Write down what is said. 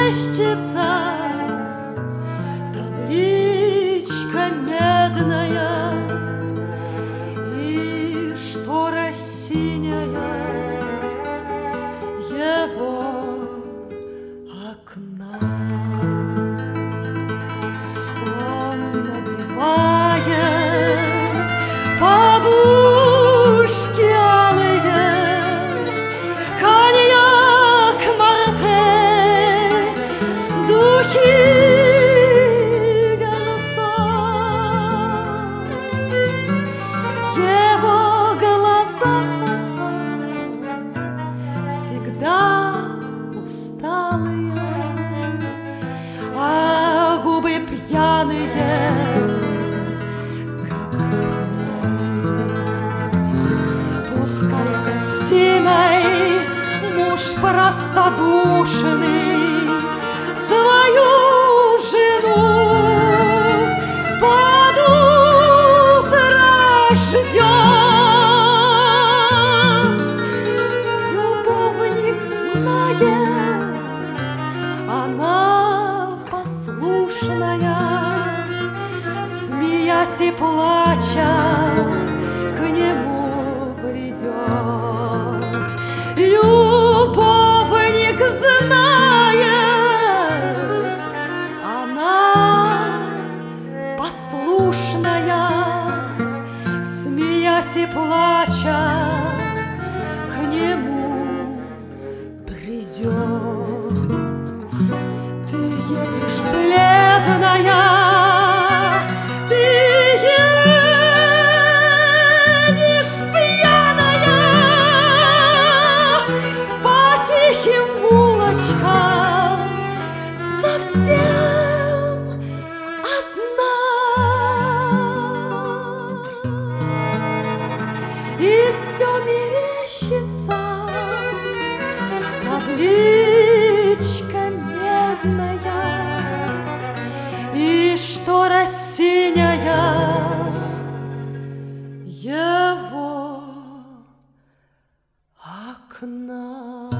мерещится табличка медная и штора синяя его окна. Он надевает подушки алые, коньяк, мартель, духи, голоса. Его глаза всегда усталые, а губы пьяные, как хмель. Пускай в гостиной муж простодушный свою жену под утро ждет. Любовник знает, она послушная, смеясь и плача, к нему придет. Любовник знает, она послушная, смеясь и плача, к нему придет. Ты едешь бледная, ты едешь пьяная по тихим улочкам, совсем одна. И все мерещится табличка медная и штора синяя его окна.